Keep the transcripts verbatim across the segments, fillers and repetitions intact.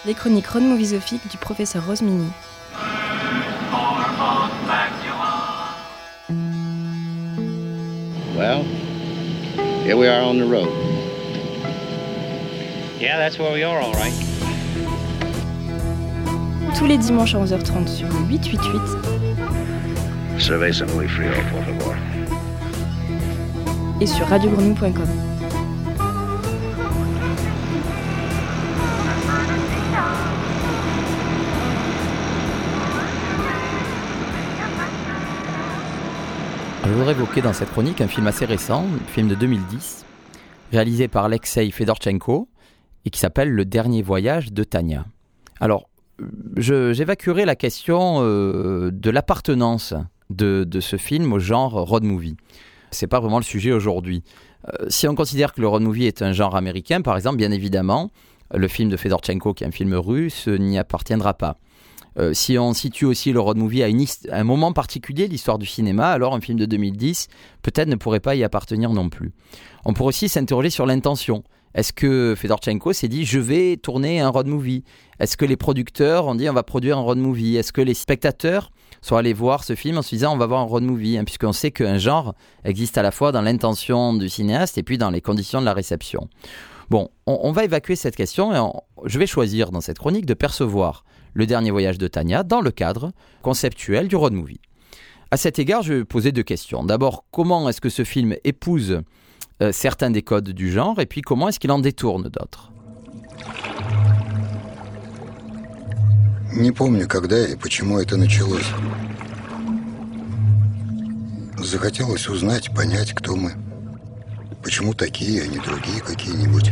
Les chroniques road moviesophiques du professeur Rosmini. Well, here we are on the road. Yeah, that's where we are, all right. Tous les dimanches à onze heures trente sur le huit cent quatre-vingt-huit. Cerveza muy frío, por favor. Et sur radio grenouille point com. Je voudrais évoquer dans cette chronique un film assez récent, un film de deux mille dix, réalisé par Alexei Fedorchenko et qui s'appelle Le dernier voyage de Tania. Alors, je, j'évacuerai la question euh, de l'appartenance de, de ce film au genre road movie. C'est pas vraiment le sujet aujourd'hui. Euh, si on considère que le road movie est un genre américain, par exemple, bien évidemment, le film de Fedorchenko, qui est un film russe, n'y appartiendra pas. Euh, si on situe aussi le road movie à, une, à un moment particulier de l'histoire du cinéma, alors un film de deux mille dix, peut-être ne pourrait pas y appartenir non plus. On pourrait aussi s'interroger sur l'intention. Est-ce que Fedorchenko s'est dit « je vais tourner un road movie » ? Est-ce que les producteurs ont dit « on va produire un road movie » ? Est-ce que les spectateurs sont allés voir ce film en se disant « on va voir un road movie hein, » puisqu'on sait qu'un genre existe à la fois dans l'intention du cinéaste et puis dans les conditions de la réception. Bon, on, on va évacuer cette question et on, je vais choisir dans cette chronique de percevoir Le dernier voyage de Tania dans le cadre conceptuel du road movie. À cet égard, je vais poser deux questions. D'abord, comment est-ce que ce film épouse euh, certains des codes du genre et puis comment est-ce qu'il en détourne d'autres ? Не помню, когда и почему это началось. Захотелось узнать, понять, кто мы. Почему такие, а не другие какие-нибудь.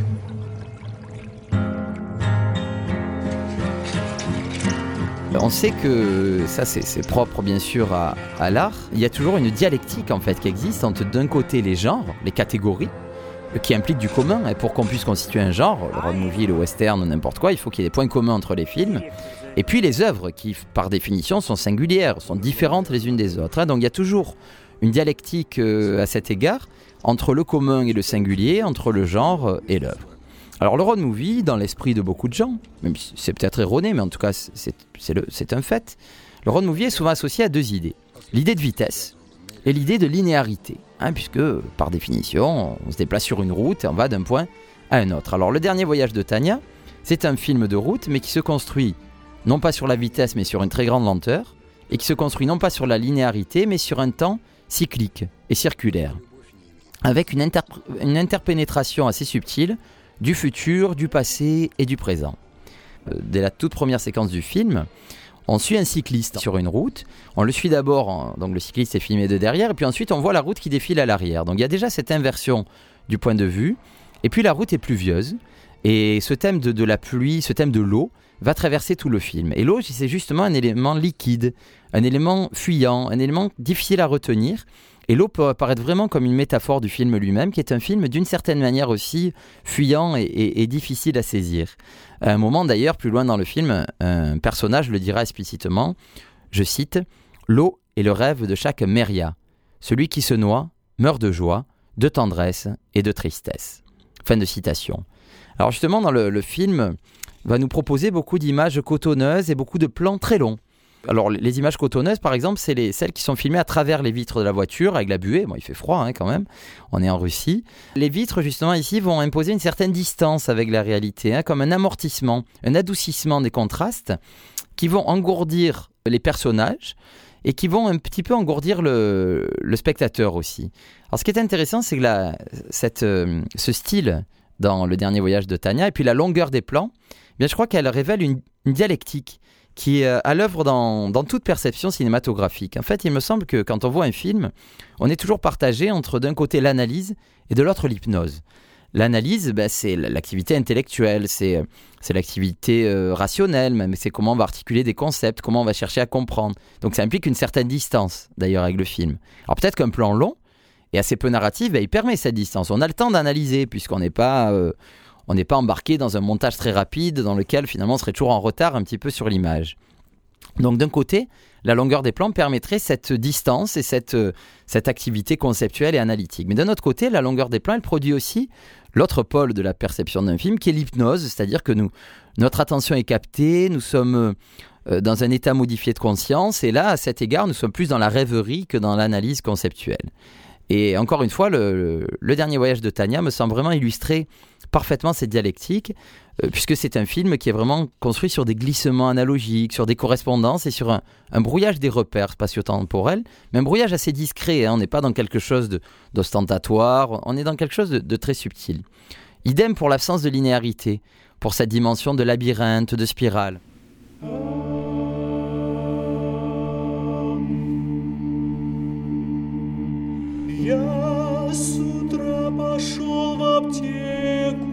On sait que ça, c'est, c'est propre bien sûr à, à l'art. Il y a toujours une dialectique en fait qui existe entre d'un côté les genres, les catégories, qui impliquent du commun. Et pour qu'on puisse constituer un genre, le road movie, le western ou n'importe quoi, il faut qu'il y ait des points communs entre les films. Et puis les œuvres qui, par définition, sont singulières, sont différentes les unes des autres. Donc il y a toujours une dialectique euh, à cet égard entre le commun et le singulier, entre le genre et l'œuvre. Alors le road movie, dans l'esprit de beaucoup de gens, même si c'est peut-être erroné, mais en tout cas c'est, c'est, le, c'est un fait, le road movie est souvent associé à deux idées. L'idée de vitesse et l'idée de linéarité, hein, puisque par définition, on se déplace sur une route et on va d'un point à un autre. Alors le dernier voyage de Tania, c'est un film de route, mais qui se construit non pas sur la vitesse, mais sur une très grande lenteur, et qui se construit non pas sur la linéarité, mais sur un temps cyclique et circulaire, avec une, interp- une interpénétration assez subtile du futur, du passé et du présent. Euh, dès la toute première séquence du film, on suit un cycliste sur une route. On le suit d'abord, en, donc le cycliste est filmé de derrière, et puis ensuite on voit la route qui défile à l'arrière. Donc il y a déjà cette inversion du point de vue, et puis la route est pluvieuse, et ce thème de, de la pluie, ce thème de l'eau, va traverser tout le film. Et l'eau, c'est justement un élément liquide, un élément fuyant, un élément difficile à retenir. Et l'eau peut apparaître vraiment comme une métaphore du film lui-même, qui est un film d'une certaine manière aussi fuyant et, et, et difficile à saisir. À un moment d'ailleurs, plus loin dans le film, un personnage le dira explicitement, je cite, « L'eau est le rêve de chaque Méria. Celui qui se noie meurt de joie, de tendresse et de tristesse. » Fin de citation. Alors justement, dans le, le film, va nous proposer beaucoup d'images cotonneuses et beaucoup de plans très longs. Alors les images cotonneuses par exemple, c'est les, celles qui sont filmées à travers les vitres de la voiture avec la buée. Bon, il fait froid hein, quand même, on est en Russie. Les vitres justement ici vont imposer une certaine distance avec la réalité, hein, comme un amortissement, un adoucissement des contrastes qui vont engourdir les personnages et qui vont un petit peu engourdir le, le spectateur aussi. Alors ce qui est intéressant, c'est que la, cette, euh, ce style dans Le dernier voyage de Tania et puis la longueur des plans, eh bien, je crois qu'elle révèle une, une dialectique qui est à l'œuvre dans, dans toute perception cinématographique. En fait, il me semble que quand on voit un film, on est toujours partagé entre d'un côté l'analyse et de l'autre l'hypnose. L'analyse, ben, c'est l'activité intellectuelle, c'est, c'est l'activité euh, rationnelle, même c'est comment on va articuler des concepts, comment on va chercher à comprendre. Donc ça implique une certaine distance, d'ailleurs, avec le film. Alors peut-être qu'un plan long et assez peu narratif, ben, il permet cette distance. On a le temps d'analyser, puisqu'on n'est pas... Euh, On n'est pas embarqué dans un montage très rapide dans lequel finalement on serait toujours en retard un petit peu sur l'image. Donc d'un côté, la longueur des plans permettrait cette distance et cette, cette activité conceptuelle et analytique. Mais d'un autre côté, la longueur des plans, elle produit aussi l'autre pôle de la perception d'un film, qui est l'hypnose, c'est-à-dire que nous, notre attention est captée, nous sommes euh, dans un état modifié de conscience, et là, à cet égard, nous sommes plus dans la rêverie que dans l'analyse conceptuelle. Et encore une fois, le, le, le dernier voyage de Tania me semble vraiment illustrer parfaitement cette dialectique, euh, puisque c'est un film qui est vraiment construit sur des glissements analogiques, sur des correspondances et sur un, un brouillage des repères spatio-temporels, mais un brouillage assez discret, hein, on n'est pas dans quelque chose de, d'ostentatoire, on est dans quelque chose de, de très subtil. Idem pour l'absence de linéarité, pour cette dimension de labyrinthe, de spirale. Я с утра пошел в аптеку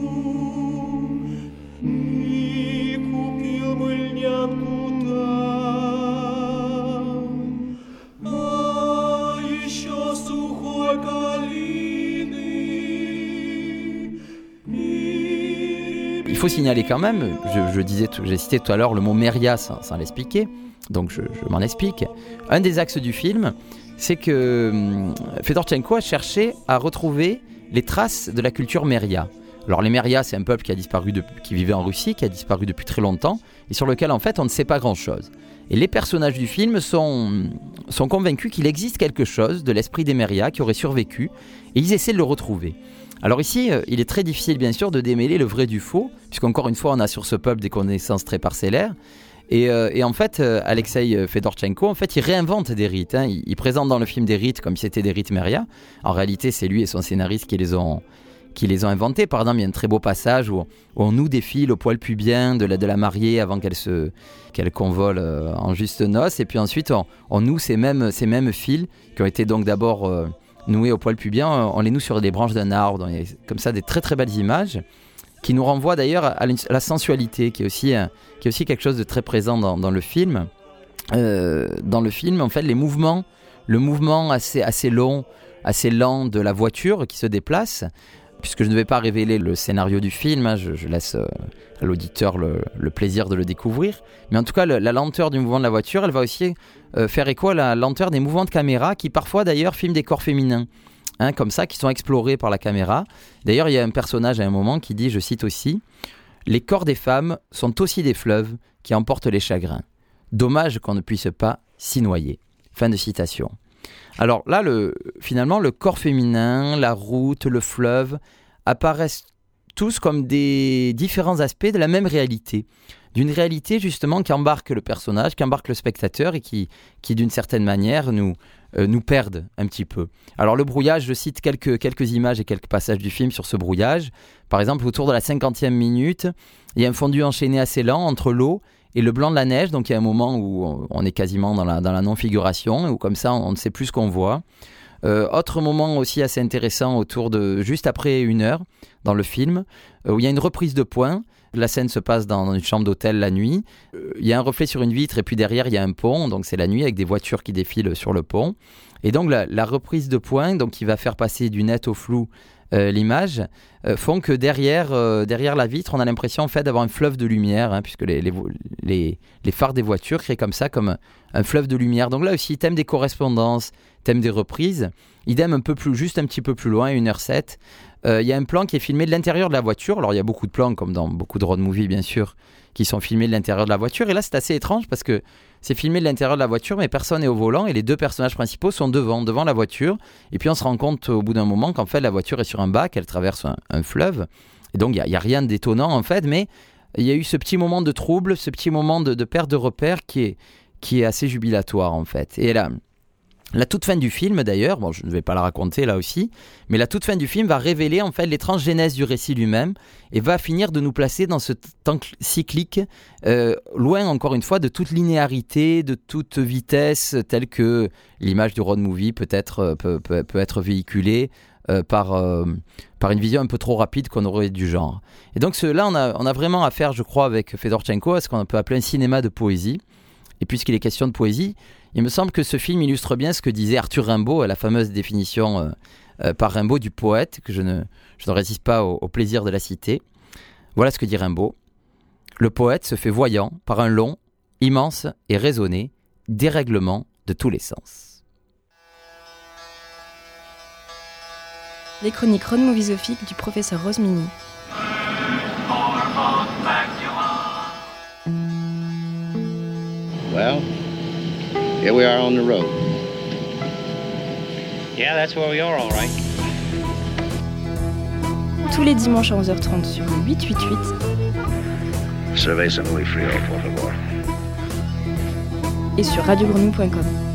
и купил мыльнянку там, а еще сухой калины. Il faut signaler quand même, je, je disais, j'ai cité tout à l'heure le mot Méria sans, sans l'expliquer, donc je, je m'en explique. Un des axes du film, c'est que hum, Fedorchenko a cherché à retrouver les traces de la culture Méria. Alors les Mérias, c'est un peuple qui a disparu de, qui vivait en Russie, qui a disparu depuis très longtemps, et sur lequel en fait on ne sait pas grand-chose. Et les personnages du film sont, sont convaincus qu'il existe quelque chose de l'esprit des Mérias qui aurait survécu, et ils essaient de le retrouver. Alors ici, euh, il est très difficile bien sûr de démêler le vrai du faux, puisqu'encore une fois on a sur ce peuple des connaissances très parcellaires. Et, euh, et en fait, euh, Alexei Fedorchenko, en fait, il réinvente des rites. Hein. Il, il présente dans le film des rites comme si c'était des rites Méria. En réalité, c'est lui et son scénariste qui les ont, qui les ont inventés. Par exemple, il y a un très beau passage où, où on noue des fils au poil pubien de la, de la mariée avant qu'elle, se, qu'elle convole euh, en juste noces. Et puis ensuite, on, on noue ces mêmes, ces mêmes fils qui ont été donc d'abord euh, noués au poil pubien. On les noue sur des branches d'un arbre. Donc, comme ça, des très très belles images qui nous renvoie d'ailleurs à la sensualité, qui est aussi, qui est aussi quelque chose de très présent dans, dans le film. Euh, dans le film, en fait, les mouvements, le mouvement assez, assez long, assez lent de la voiture qui se déplace, puisque je ne vais pas révéler le scénario du film, hein, je, je laisse euh, à l'auditeur le, le plaisir de le découvrir, mais en tout cas, le, la lenteur du mouvement de la voiture, elle va aussi euh, faire écho à la lenteur des mouvements de caméra, qui parfois d'ailleurs filment des corps féminins. Hein, comme ça, qui sont explorés par la caméra. D'ailleurs, il y a un personnage à un moment qui dit, je cite aussi, « Les corps des femmes sont aussi des fleuves qui emportent les chagrins. Dommage qu'on ne puisse pas s'y noyer. » Fin de citation. Alors là, le, finalement, le corps féminin, la route, le fleuve apparaissent tous comme des différents aspects de la même réalité. D'une réalité justement qui embarque le personnage, qui embarque le spectateur et qui, qui d'une certaine manière, nous... Euh, nous perdent un petit peu. Alors le brouillage, je cite quelques, quelques images et quelques passages du film sur ce brouillage. Par exemple, autour de la cinquantième minute, il y a un fondu enchaîné assez lent entre l'eau et le blanc de la neige. Donc il y a un moment où on est quasiment dans la, dans la non-figuration, où comme ça on ne sait plus ce qu'on voit. Euh, autre moment aussi assez intéressant autour de juste après une heure dans le film, euh, où il y a une reprise de point. La scène se passe dans, dans une chambre d'hôtel la nuit. Euh, il y a un reflet sur une vitre et puis derrière il y a un pont, donc c'est la nuit avec des voitures qui défilent sur le pont. Et donc la, la reprise de point, donc qui va faire passer du net au flou euh, l'image, euh, font que derrière, euh, derrière la vitre, on a l'impression en fait d'avoir un fleuve de lumière, hein, puisque les, les, les, les phares des voitures créent comme ça comme un, un fleuve de lumière. Donc là aussi, thème des correspondances, thème des reprises. Idem un peu plus, juste un petit peu plus loin, une heure sept. Il euh, y a un plan qui est filmé de l'intérieur de la voiture. Alors il y a beaucoup de plans, comme dans beaucoup de road movies bien sûr, qui sont filmés de l'intérieur de la voiture. Et là c'est assez étrange parce que c'est filmé de l'intérieur de la voiture, mais personne n'est au volant et les deux personnages principaux sont devant, devant la voiture. Et puis on se rend compte au bout d'un moment qu'en fait la voiture est sur un bac, elle traverse un, un fleuve. Et donc il n'y a, a rien d'étonnant en fait, mais il y a eu ce petit moment de trouble, ce petit moment de, de perte de repère qui est, qui est assez jubilatoire en fait. Et là, la toute fin du film d'ailleurs, bon je ne vais pas la raconter là aussi, mais la toute fin du film va révéler en fait l'étrange genèse du récit lui-même et va finir de nous placer dans ce temps cyclique, euh, loin encore une fois de toute linéarité, de toute vitesse telle que l'image du road movie peut être, peut, peut, peut être véhiculée euh, par, euh, par une vision un peu trop rapide qu'on aurait du genre. Et donc ce, là on a, on a vraiment affaire je crois avec Fedorchenko à ce qu'on peut appeler un cinéma de poésie. Et puisqu'il est question de poésie, il me semble que ce film illustre bien ce que disait Arthur Rimbaud, la fameuse définition euh, euh, par Rimbaud du poète, que je ne, je ne résiste pas au, au plaisir de la citer. Voilà ce que dit Rimbaud. Le poète se fait voyant par un long, immense et raisonné dérèglement de tous les sens. Les chroniques Road Moviesophiques du professeur Rosmini. Well, here we are on the road. Yeah, that's where we are, all right. Tous les dimanches à onze heures trente sur le huit cent quatre-vingt-huit Cerveza muy frío, por favor. et sur radio grenouille point com.